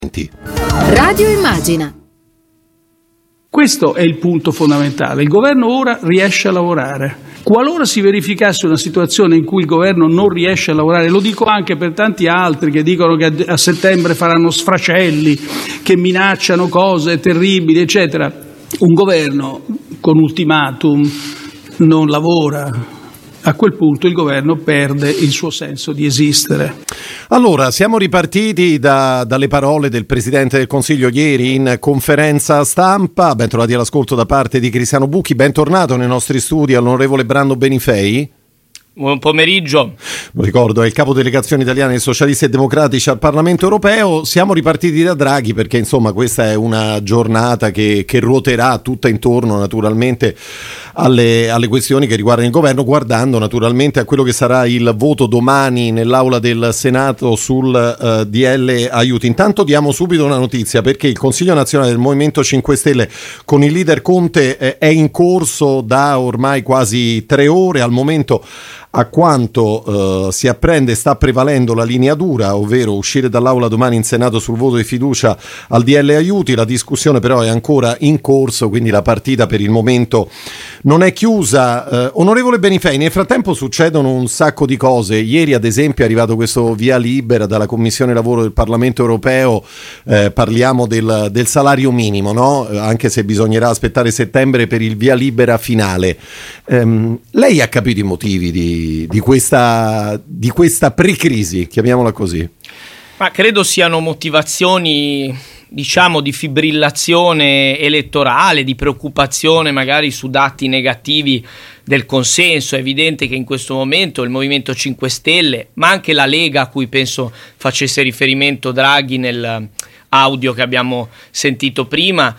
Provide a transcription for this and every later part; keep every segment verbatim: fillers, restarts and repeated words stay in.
Radio Immagina. Questo è il punto fondamentale. Il governo ora riesce a lavorare. Qualora si verificasse una situazione in cui il governo non riesce a lavorare, lo dico anche per tanti altri che dicono che a settembre faranno sfracelli, che minacciano cose terribili, eccetera. Un governo con ultimatum non lavora. A quel punto il governo perde il suo senso di esistere. Allora, siamo ripartiti da, dalle parole del Presidente del Consiglio ieri in conferenza stampa. Ben trovati all'ascolto da parte di Cristiano Bucchi. Bentornato nei nostri studi all'onorevole Brando Benifei. Buon pomeriggio. Lo ricordo, è il capo delegazione italiana dei Socialisti e Democratici al Parlamento Europeo. Siamo ripartiti da Draghi perché insomma questa è una giornata che, che ruoterà tutta intorno naturalmente alle, alle questioni che riguardano il governo, guardando naturalmente a quello che sarà il voto domani nell'aula del Senato sul uh, D L aiuti. Intanto diamo subito una notizia, perché il Consiglio nazionale del Movimento cinque Stelle con il leader Conte eh, è in corso da ormai quasi tre ore. Al momento, a quanto uh, si apprende, sta prevalendo la linea dura, ovvero uscire dall'aula domani in Senato sul voto di fiducia al D L aiuti. La discussione però è ancora in corso, quindi la partita per il momento non è chiusa. Uh, onorevole Benifei, nel frattempo succedono un sacco di cose. Ieri ad esempio è arrivato questo via libera dalla Commissione Lavoro del Parlamento Europeo, eh, parliamo del, del salario minimo, no? Anche se bisognerà aspettare settembre per il via libera finale. Um, lei ha capito i motivi di di questa, di questa pre-crisi, chiamiamola così? Ma credo siano motivazioni, diciamo, di fibrillazione elettorale, di preoccupazione magari su dati negativi del consenso. È evidente che in questo momento il Movimento cinque Stelle, ma anche la Lega, a cui penso facesse riferimento Draghi nel audio che abbiamo sentito prima,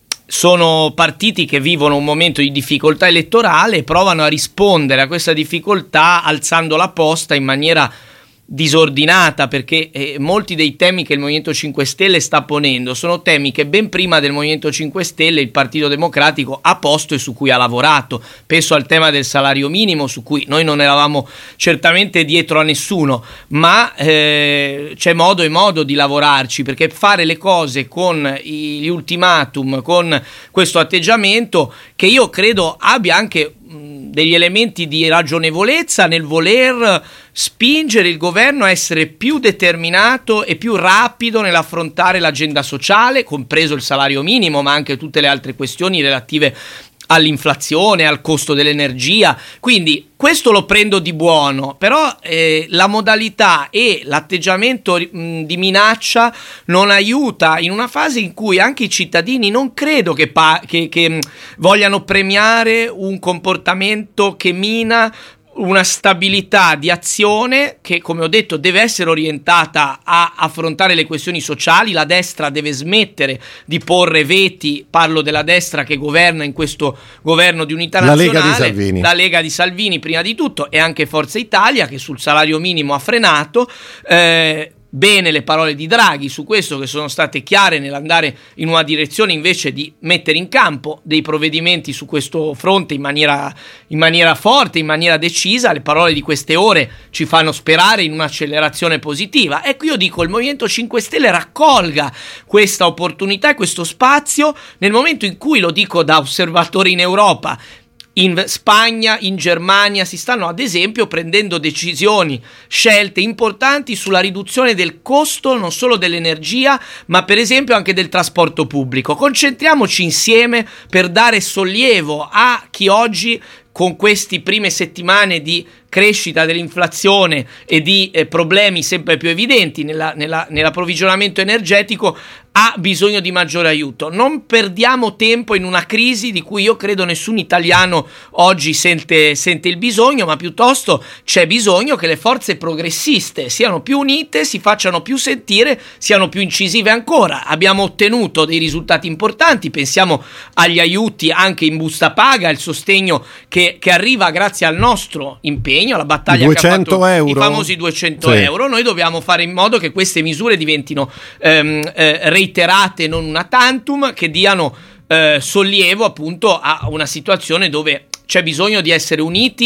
sono partiti che vivono un momento di difficoltà elettorale e provano a rispondere a questa difficoltà alzando la posta in maniera disordinata, perché eh, molti dei temi che il Movimento cinque Stelle sta ponendo sono temi che ben prima del Movimento cinque Stelle il Partito Democratico ha posto e su cui ha lavorato. Penso al tema del salario minimo, su cui noi non eravamo certamente dietro a nessuno, ma eh, c'è modo e modo di lavorarci, perché fare le cose con gli ultimatum, con questo atteggiamento che io credo abbia anche degli elementi di ragionevolezza nel voler spingere il governo a essere più determinato e più rapido nell'affrontare l'agenda sociale, compreso il salario minimo, ma anche tutte le altre questioni relative all'inflazione, al costo dell'energia. Quindi questo lo prendo di buono, però eh, la modalità e l'atteggiamento mh, di minaccia non aiuta in una fase in cui anche i cittadini non credo che, pa- che, che mh, vogliano premiare un comportamento che mina una stabilità di azione che, come ho detto, deve essere orientata a affrontare le questioni sociali. La destra deve smettere di porre veti, parlo della destra che governa in questo governo di unità la nazionale, Lega di Salvini. la Lega di Salvini prima di tutto, e anche Forza Italia che sul salario minimo ha frenato. eh, Bene le parole di Draghi su questo, che sono state chiare nell'andare in una direzione invece di mettere in campo dei provvedimenti su questo fronte in maniera, in maniera forte, in maniera decisa. Le parole di queste ore ci fanno sperare in un'accelerazione positiva. Ecco, io dico, il Movimento cinque Stelle raccolga questa opportunità e questo spazio nel momento in cui, lo dico da osservatore in Europa, in Spagna, in Germania si stanno ad esempio prendendo decisioni, scelte importanti sulla riduzione del costo non solo dell'energia, ma per esempio anche del trasporto pubblico. Concentriamoci insieme per dare sollievo a chi oggi, con queste prime settimane di crescita dell'inflazione e di eh, problemi sempre più evidenti nella, nella, nell'approvvigionamento energetico, ha bisogno di maggiore aiuto. Non perdiamo tempo in una crisi di cui io credo nessun italiano oggi sente, sente il bisogno, ma piuttosto c'è bisogno che le forze progressiste siano più unite, si facciano più sentire, siano più incisive ancora. Abbiamo ottenuto dei risultati importanti, pensiamo agli aiuti anche in busta paga, il sostegno che, che arriva grazie al nostro impegno, alla battaglia che ha fatto euro. I famosi duecento sì. euro. Noi dobbiamo fare in modo che queste misure diventino ehm, eh, reiterate, non una tantum, che diano eh, sollievo appunto a una situazione dove c'è bisogno di essere uniti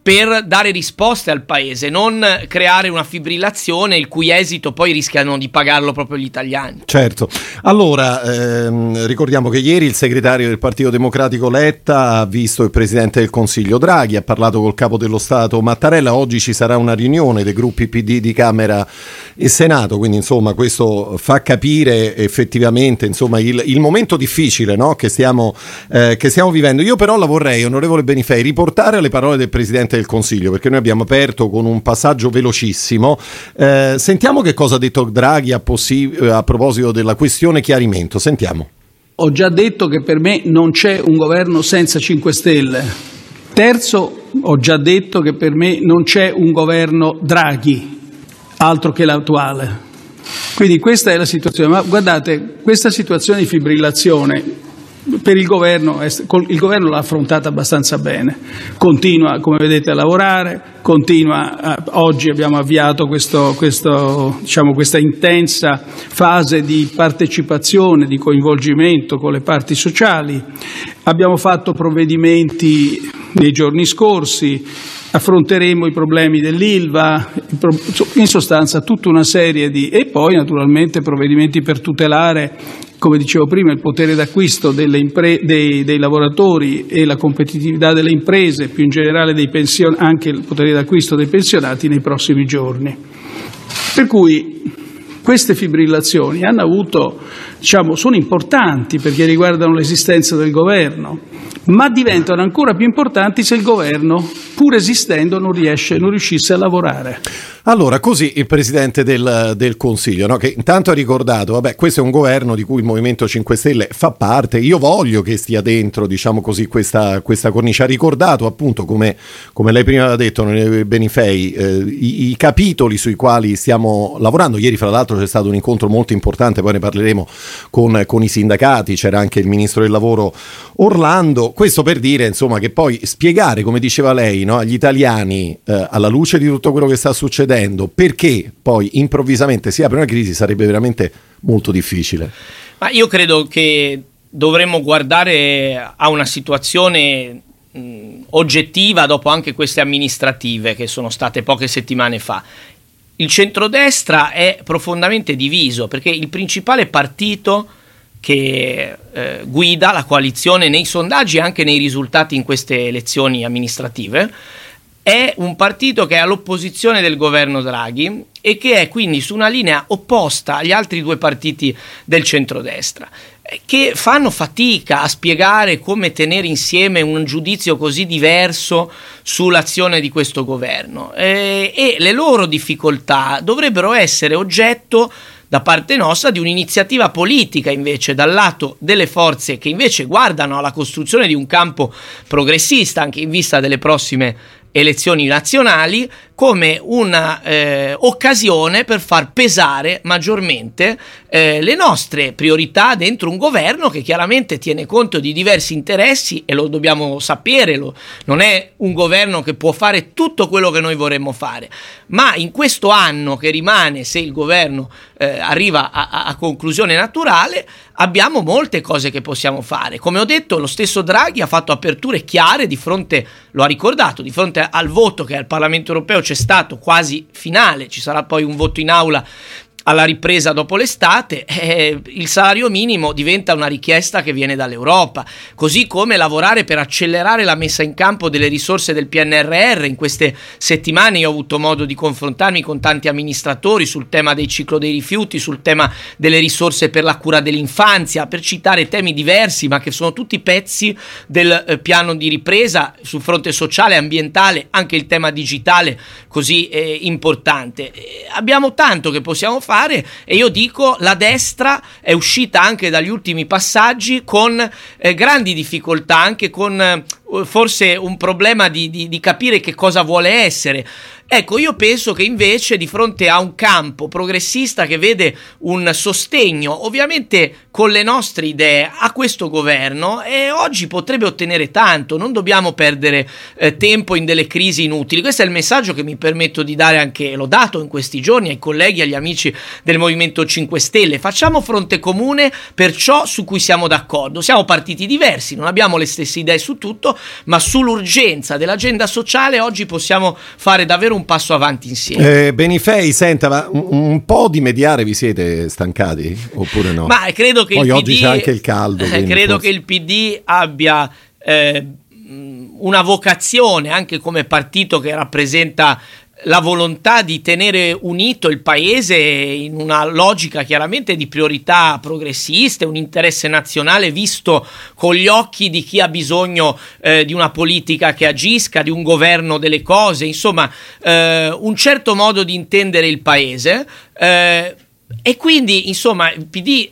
per dare risposte al paese, non creare una fibrillazione il cui esito poi rischiano di pagarlo proprio gli italiani. Certo. Allora, ehm, ricordiamo che ieri il segretario del Partito Democratico Letta ha visto il Presidente del Consiglio Draghi, ha parlato col Capo dello Stato Mattarella, oggi ci sarà una riunione dei gruppi P D di Camera e Senato, quindi insomma questo fa capire effettivamente insomma il, il momento difficile, no? che, stiamo, eh, che stiamo vivendo. Io però la vorrei, onorevole Benifei, riportare alle parole del Presidente del Consiglio, perché noi abbiamo aperto con un passaggio velocissimo. Eh, sentiamo che cosa ha detto Draghi a, possi- a proposito della questione chiarimento. Sentiamo. Ho già detto che per me non c'è un governo senza cinque Stelle. Terzo, ho già detto che per me non c'è un governo Draghi, altro che l'attuale. Quindi questa è la situazione. Ma guardate, questa situazione di fibrillazione per il governo, il governo l'ha affrontata abbastanza bene, continua come vedete a lavorare, continua, oggi abbiamo avviato questo, questo, diciamo, questa intensa fase di partecipazione, di coinvolgimento con le parti sociali, abbiamo fatto provvedimenti nei giorni scorsi, affronteremo i problemi dell'Ilva, in sostanza tutta una serie di, e poi naturalmente provvedimenti per tutelare, come dicevo prima, il potere d'acquisto delle impre- dei, dei lavoratori e la competitività delle imprese, più in generale dei pension- anche il potere d'acquisto dei pensionati nei prossimi giorni. Per cui queste fibrillazioni hanno avuto, diciamo, sono importanti perché riguardano l'esistenza del governo, ma diventano ancora più importanti se il governo, pur esistendo, non riesce, non riuscisse a lavorare. Allora, così il Presidente del, del Consiglio, no? Che intanto ha ricordato, vabbè, questo è un governo di cui il Movimento cinque Stelle fa parte, io voglio che stia dentro, diciamo così, questa, questa cornice. Ha ricordato appunto, come, come lei prima aveva detto, Benifei, eh, i, i capitoli sui quali stiamo lavorando. Ieri, fra l'altro, c'è stato un incontro molto importante, poi ne parleremo con, con i sindacati, c'era anche il Ministro del Lavoro Orlando. Questo per dire, insomma, che poi spiegare, come diceva lei, no, agli italiani, eh, alla luce di tutto quello che sta succedendo, perché poi improvvisamente si apre una crisi sarebbe veramente molto difficile. Ma io credo che dovremmo guardare a una situazione mh, oggettiva dopo anche queste amministrative che sono state poche settimane fa. Il centrodestra è profondamente diviso perché il principale partito che eh, guida la coalizione nei sondaggi e anche nei risultati in queste elezioni amministrative è un partito che è all'opposizione del governo Draghi e che è quindi su una linea opposta agli altri due partiti del centrodestra, che fanno fatica a spiegare come tenere insieme un giudizio così diverso sull'azione di questo governo, e, e le loro difficoltà dovrebbero essere oggetto da parte nostra di un'iniziativa politica invece dal lato delle forze che invece guardano alla costruzione di un campo progressista anche in vista delle prossime elezioni nazionali come una eh, occasione per far pesare maggiormente eh, le nostre priorità dentro un governo che chiaramente tiene conto di diversi interessi e lo dobbiamo sapere, lo, non è un governo che può fare tutto quello che noi vorremmo fare, ma in questo anno che rimane, se il governo eh, arriva a, a, a conclusione naturale, abbiamo molte cose che possiamo fare. Come ho detto, lo stesso Draghi ha fatto aperture chiare di fronte, lo ha ricordato, di fronte al voto che al Parlamento europeo c'è stato quasi finale, ci sarà poi un voto in aula alla ripresa dopo l'estate, eh, il salario minimo diventa una richiesta che viene dall'Europa, così come lavorare per accelerare la messa in campo delle risorse del P N R R. In queste settimane io ho avuto modo di confrontarmi con tanti amministratori sul tema del ciclo dei rifiuti, sul tema delle risorse per la cura dell'infanzia, per citare temi diversi ma che sono tutti pezzi del eh, piano di ripresa sul fronte sociale e ambientale, anche il tema digitale così eh, importante. Eh, abbiamo tanto che possiamo fare e io dico la destra è uscita anche dagli ultimi passaggi con eh, grandi difficoltà, anche con eh, forse un problema di, di, di capire che cosa vuole essere. Ecco, io penso che invece di fronte a un campo progressista che vede un sostegno, ovviamente con le nostre idee, a questo governo, e oggi potrebbe ottenere tanto, non dobbiamo perdere eh, tempo in delle crisi inutili. Questo è il messaggio che mi permetto di dare, anche l'ho dato in questi giorni ai colleghi, agli amici del Movimento cinque Stelle. Facciamo fronte comune per ciò su cui siamo d'accordo. Siamo partiti diversi, non abbiamo le stesse idee su tutto, ma sull'urgenza dell'agenda sociale oggi possiamo fare davvero un passo avanti insieme. Eh, Benifei, senta, ma un, un po' di mediare vi siete stancati oppure no? Ma credo che poi il oggi P D, c'è anche il caldo. Credo forse. che il P D abbia eh, una vocazione anche come partito che rappresenta la volontà di tenere unito il paese in una logica chiaramente di priorità progressiste, un interesse nazionale visto con gli occhi di chi ha bisogno eh, di una politica che agisca, di un governo delle cose, insomma eh, un certo modo di intendere il paese eh, e quindi insomma il P D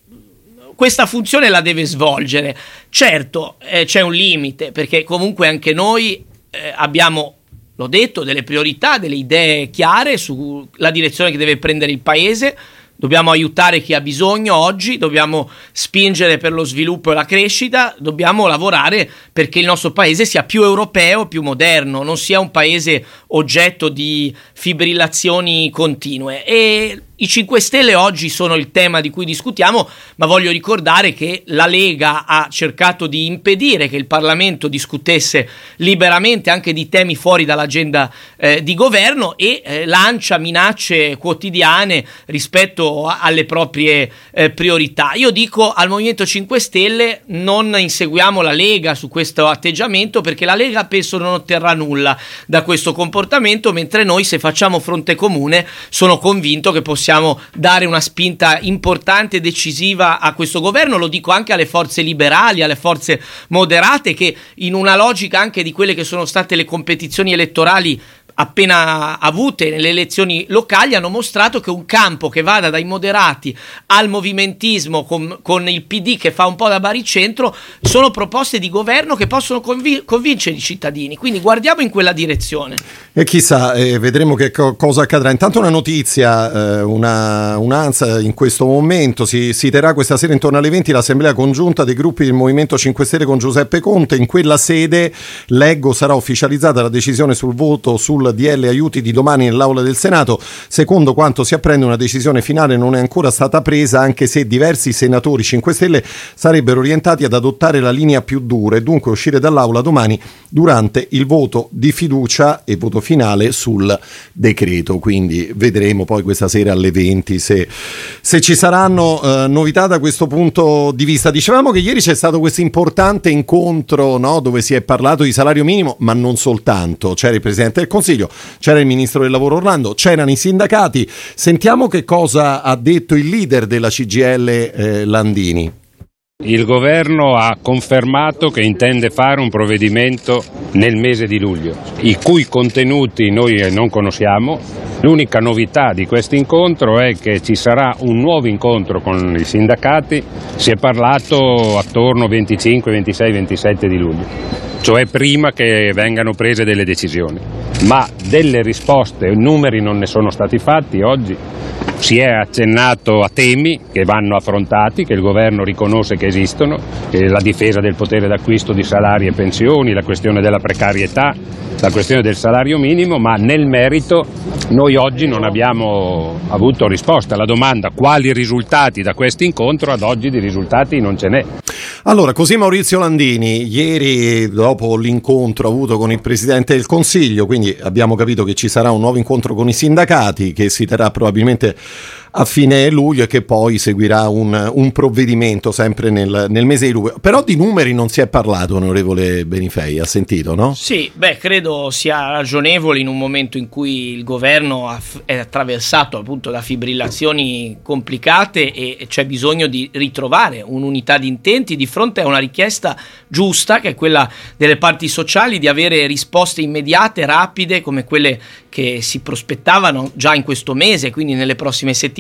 questa funzione la deve svolgere. Certo eh, c'è un limite, perché comunque anche noi eh, abbiamo, l'ho detto, delle priorità, delle idee chiare sulla direzione che deve prendere il paese. Dobbiamo aiutare chi ha bisogno oggi, dobbiamo spingere per lo sviluppo e la crescita, dobbiamo lavorare perché il nostro paese sia più europeo, più moderno, non sia un paese oggetto di fibrillazioni continue. E i cinque Stelle oggi sono il tema di cui discutiamo, ma voglio ricordare che la Lega ha cercato di impedire che il Parlamento discutesse liberamente anche di temi fuori dall'agenda eh, di governo e eh, lancia minacce quotidiane rispetto a, alle proprie eh, priorità. Io dico al Movimento cinque Stelle: non inseguiamo la Lega su questo atteggiamento, perché la Lega penso non otterrà nulla da questo comportamento, mentre noi, se facciamo fronte comune, sono convinto che possiamo Possiamo dare una spinta importante e decisiva a questo governo. Lo dico anche alle forze liberali, alle forze moderate, che in una logica anche di quelle che sono state le competizioni elettorali appena avute nelle elezioni locali hanno mostrato che un campo che vada dai moderati al movimentismo con, con il P D che fa un po' da baricentro sono proposte di governo che possono convi- convincere i cittadini, quindi guardiamo in quella direzione. E chissà, eh, vedremo che co- cosa accadrà. Intanto una notizia, eh, una, un'ansia in questo momento, si, si terrà questa sera intorno alle venti l'assemblea congiunta dei gruppi del Movimento cinque Stelle con Giuseppe Conte. In quella sede, leggo, sarà ufficializzata la decisione sul voto sul D L aiuti di domani nell'aula del Senato. Secondo quanto si apprende, una decisione finale non è ancora stata presa, anche se diversi senatori cinque Stelle sarebbero orientati ad adottare la linea più dura e dunque uscire dall'aula domani durante il voto di fiducia e voto finale sul decreto. Quindi vedremo poi questa sera alle venti se, se ci saranno eh, novità da questo punto di vista. Dicevamo che ieri c'è stato questo importante incontro, no, dove si è parlato di salario minimo, ma non soltanto. C'era il Presidente del Consiglio, c'era il Ministro del Lavoro Orlando, c'erano i sindacati. Sentiamo che cosa ha detto il leader della C G I L, eh, Landini. Il governo ha confermato che intende fare un provvedimento nel mese di luglio, i cui contenuti noi non conosciamo. L'unica novità di questo incontro è che ci sarà un nuovo incontro con i sindacati, si è parlato attorno venticinque, ventisei, ventisette di luglio, cioè prima che vengano prese delle decisioni. Ma delle risposte, numeri non ne sono stati fatti oggi. Si è accennato a temi che vanno affrontati, che il governo riconosce che esistono, che la difesa del potere d'acquisto di salari e pensioni, la questione della precarietà, la questione del salario minimo, ma nel merito noi oggi non abbiamo avuto risposta alla domanda quali risultati da questo incontro. Ad oggi di risultati non ce n'è. Allora, così Maurizio Landini, ieri dopo l'incontro avuto con il Presidente del Consiglio, quindi abbiamo capito che ci sarà un nuovo incontro con i sindacati che si terrà probabilmente a fine luglio e che poi seguirà un, un provvedimento sempre nel, nel mese di luglio. Però di numeri non si è parlato, onorevole Benifei, ha sentito, no? Sì, beh, credo sia ragionevole in un momento in cui il governo ha, è attraversato appunto da fibrillazioni complicate e c'è bisogno di ritrovare un'unità di intenti di fronte a una richiesta giusta, che è quella delle parti sociali, di avere risposte immediate, rapide, come quelle che si prospettavano già in questo mese, quindi nelle prossime settimane.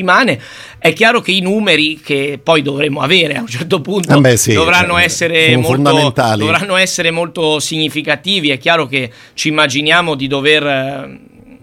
È chiaro che i numeri che poi dovremo avere a un certo punto ah beh, sì, dovranno, essere molto, dovranno essere molto significativi. È chiaro che ci immaginiamo di dover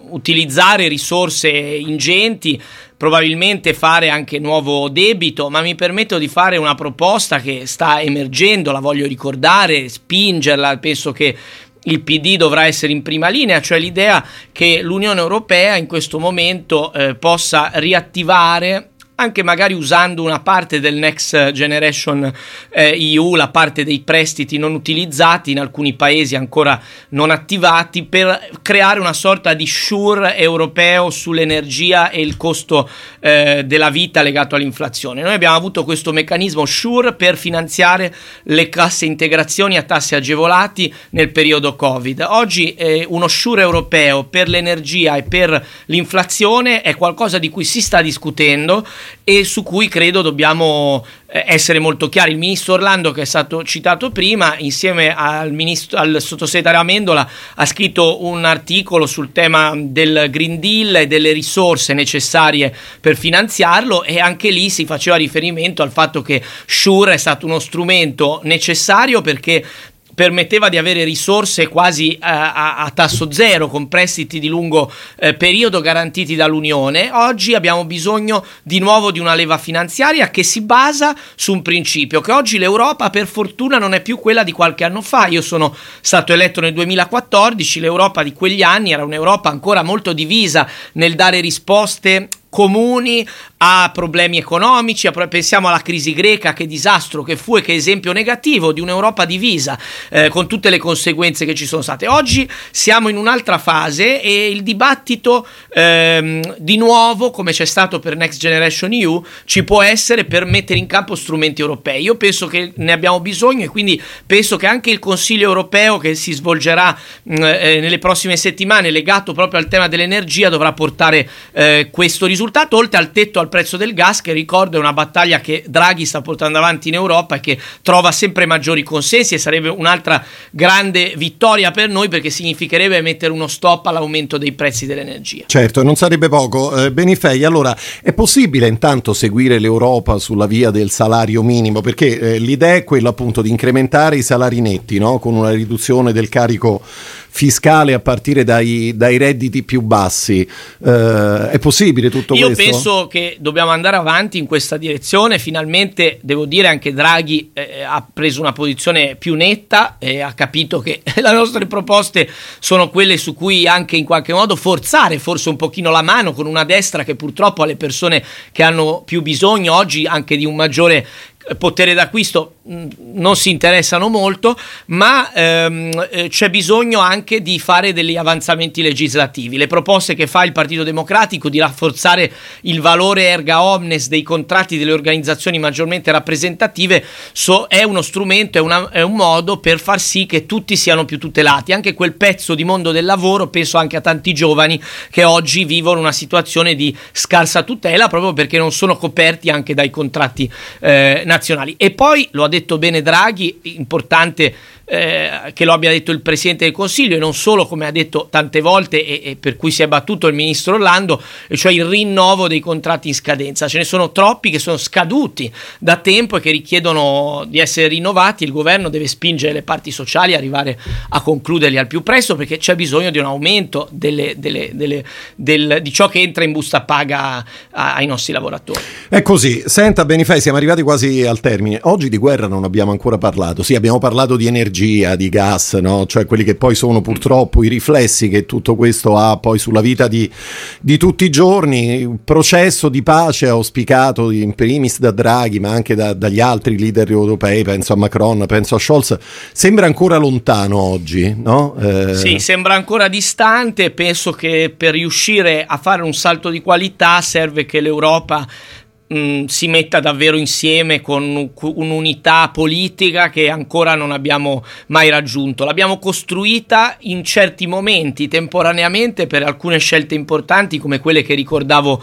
utilizzare risorse ingenti, probabilmente fare anche nuovo debito, ma mi permetto di fare una proposta che sta emergendo, la voglio ricordare, spingerla, penso che il P D dovrà essere in prima linea, cioè l'idea che l'Unione Europea in questo momento eh, possa riattivare, anche magari usando una parte del Next Generation eh, E U, la parte dei prestiti non utilizzati in alcuni paesi ancora non attivati, per creare una sorta di SURE europeo sull'energia e il costo eh, della vita legato all'inflazione. Noi abbiamo avuto questo meccanismo SURE per finanziare le casse integrazioni a tassi agevolati nel periodo Covid. Oggi eh, uno SURE europeo per l'energia e per l'inflazione è qualcosa di cui si sta discutendo e su cui credo dobbiamo essere molto chiari. Il ministro Orlando, che è stato citato prima, insieme al, ministro, al sottosegretario Amendola, ha scritto un articolo sul tema del Green Deal e delle risorse necessarie per finanziarlo, e anche lì si faceva riferimento al fatto che SURE è stato uno strumento necessario perché permetteva di avere risorse quasi a, a, a tasso zero, con prestiti di lungo eh, periodo garantiti dall'Unione. Oggi abbiamo bisogno di nuovo di una leva finanziaria che si basa su un principio, che oggi l'Europa per fortuna non è più quella di qualche anno fa. Io sono stato eletto nel duemilaquattordici, l'Europa di quegli anni era un'Europa ancora molto divisa nel dare risposte comuni a problemi economici. Pensiamo alla crisi greca, che disastro che fu e che esempio negativo di un'Europa divisa, eh, con tutte le conseguenze che ci sono state. Oggi siamo in un'altra fase e il dibattito ehm, di nuovo, come c'è stato per Next Generation E U, ci può essere per mettere in campo strumenti europei. Io penso che ne abbiamo bisogno, e quindi penso che anche il Consiglio europeo che si svolgerà mh, eh, nelle prossime settimane, legato proprio al tema dell'energia, dovrà portare eh, questo risultato, oltre al tetto al prezzo del gas, che ricordo è una battaglia che Draghi sta portando avanti in Europa e che trova sempre maggiori consensi, e sarebbe un'altra grande vittoria per noi, perché significherebbe mettere uno stop all'aumento dei prezzi dell'energia. Certo, non sarebbe poco. eh, Benifei, allora è possibile intanto seguire l'Europa sulla via del salario minimo? Perché eh, l'idea è quella appunto di incrementare i salari netti, no? Con una riduzione del carico fiscale a partire dai, dai redditi più bassi. Eh, è possibile tutto Io questo? Io penso che dobbiamo andare avanti in questa direzione. Finalmente, devo dire, anche Draghi eh, ha preso una posizione più netta e ha capito che le nostre proposte sono quelle su cui anche in qualche modo forzare forse un pochino la mano, con una destra che purtroppo alle persone che hanno più bisogno oggi anche di un maggiore potere d'acquisto non si interessano molto, ma ehm, c'è bisogno anche di fare degli avanzamenti legislativi. Le proposte che fa il Partito Democratico di rafforzare il valore erga omnes dei contratti delle organizzazioni maggiormente rappresentative so, è uno strumento, è, una, è un modo per far sì che tutti siano più tutelati, anche quel pezzo di mondo del lavoro. Penso anche a tanti giovani che oggi vivono una situazione di scarsa tutela proprio perché non sono coperti anche dai contratti eh, nazionali. E poi, lo ha detto bene Draghi, importante eh, che lo abbia detto il Presidente del Consiglio, e non solo, come ha detto tante volte e, e per cui si è battuto il Ministro Orlando, e cioè il rinnovo dei contratti in scadenza. Ce ne sono troppi che sono scaduti da tempo e che richiedono di essere rinnovati. Il governo deve spingere le parti sociali a arrivare a concluderli al più presto, perché c'è bisogno di un aumento delle, delle, delle, del, di ciò che entra in busta paga a, ai nostri lavoratori. È così. Senta Benifei, siamo arrivati quasi al termine. Oggi di guerra non abbiamo ancora parlato. Sì, abbiamo parlato di energia, di gas, no? Cioè quelli che poi sono purtroppo i riflessi che tutto questo ha poi sulla vita di, di tutti i giorni. Un processo di pace auspicato in primis da Draghi, ma anche da, dagli altri leader europei, penso a Macron, penso a Scholz, sembra ancora lontano oggi, no? Eh... Sì, sembra ancora distante. Penso che per riuscire a fare un salto di qualità serve che l'Europa mh, si metta davvero insieme con un'unità politica che ancora non abbiamo mai raggiunto. L'abbiamo costruita in certi momenti, temporaneamente, per alcune scelte importanti come quelle che ricordavo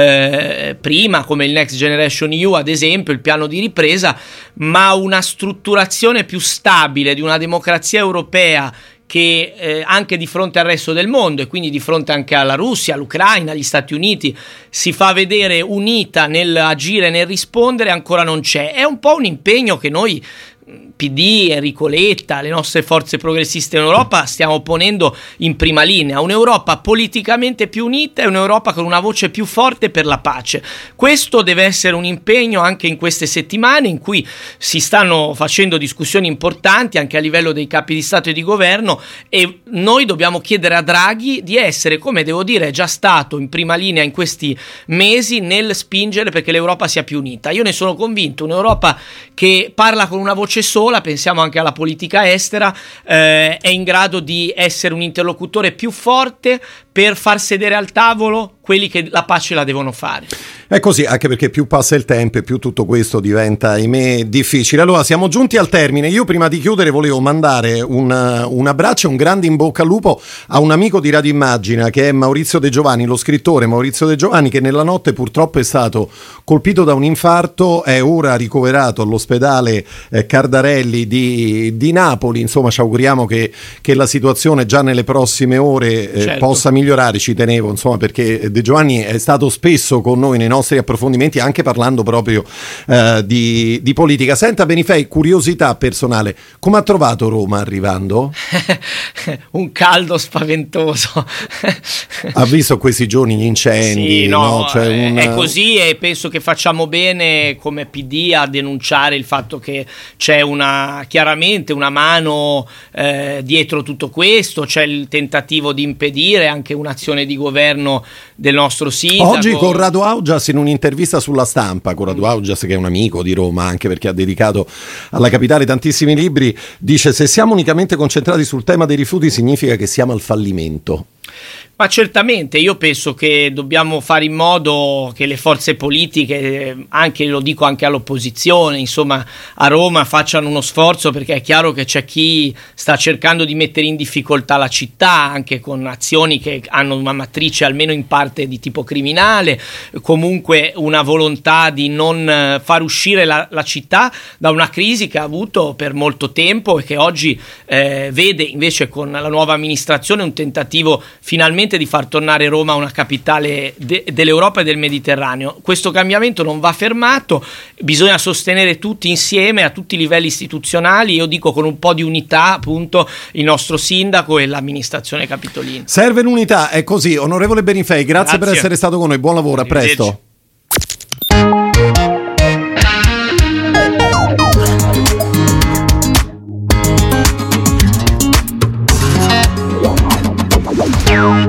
eh, prima, come il Next Generation E U, ad esempio, il piano di ripresa, ma una strutturazione più stabile di una democrazia europea che eh, anche di fronte al resto del mondo, e quindi di fronte anche alla Russia, all'Ucraina, agli Stati Uniti, si fa vedere unita nel agire, nel rispondere, ancora non c'è. È un po' un impegno che noi P D, Enrico Letta, le nostre forze progressiste in Europa stiamo ponendo in prima linea. Un'Europa politicamente più unita e un'Europa con una voce più forte per la pace. Questo deve essere un impegno anche in queste settimane in cui si stanno facendo discussioni importanti anche a livello dei capi di Stato e di Governo, e noi dobbiamo chiedere a Draghi di essere, come devo dire, è già stato in prima linea in questi mesi nel spingere perché l'Europa sia più unita. Io ne sono convinto, un'Europa che parla con una voce sola, pensiamo anche alla politica estera, eh, è in grado di essere un interlocutore più forte per far sedere al tavolo quelli che la pace la devono fare. È così, anche perché più passa il tempo e più tutto questo diventa, ahimè, difficile. Allora, siamo giunti al termine. Io prima di chiudere volevo mandare un, un abbraccio, un grande in bocca al lupo a un amico di Radio Immagina che è Maurizio De Giovanni, lo scrittore Maurizio De Giovanni, che nella notte purtroppo è stato colpito da un infarto, è ora ricoverato all'ospedale eh, Cardarelli di, di Napoli. Insomma, ci auguriamo che, che la situazione già nelle prossime ore eh, certo. possa migliorare. Ci tenevo, insomma, perché De Giovanni è stato spesso con noi nei nostri approfondimenti, anche parlando proprio eh, di, di politica. Senta Benifei, curiosità personale, come ha trovato Roma arrivando? Un caldo spaventoso. Ha visto questi giorni gli incendi? Sì, no, no? Cioè una... è così, e penso che facciamo bene come P D a denunciare il fatto che c'è una chiaramente una mano eh, dietro tutto questo, c'è il tentativo di impedire anche un'azione di governo del nostro sindaco. Oggi Corrado Augias, in un'intervista sulla Stampa, Corrado Augias, che è un amico di Roma, anche perché ha dedicato alla capitale tantissimi libri, dice: se siamo unicamente concentrati sul tema dei rifiuti significa che siamo al fallimento. Ma certamente, io penso che dobbiamo fare in modo che le forze politiche, anche lo dico anche all'opposizione, insomma a Roma, facciano uno sforzo, perché è chiaro che c'è chi sta cercando di mettere in difficoltà la città, anche con azioni che hanno una matrice almeno in parte di tipo criminale, comunque una volontà di non far uscire la, la città da una crisi che ha avuto per molto tempo e che oggi eh, vede invece con la nuova amministrazione un tentativo finalmente di far tornare Roma una capitale de- dell'Europa e del Mediterraneo. Questo cambiamento non va fermato, bisogna sostenere tutti insieme a tutti i livelli istituzionali, io dico con un po' di unità, appunto, il nostro sindaco e l'amministrazione capitolina. Serve l'unità, è così. Onorevole Benifei, grazie, grazie per essere stato con noi, buon lavoro, a presto. Ciao.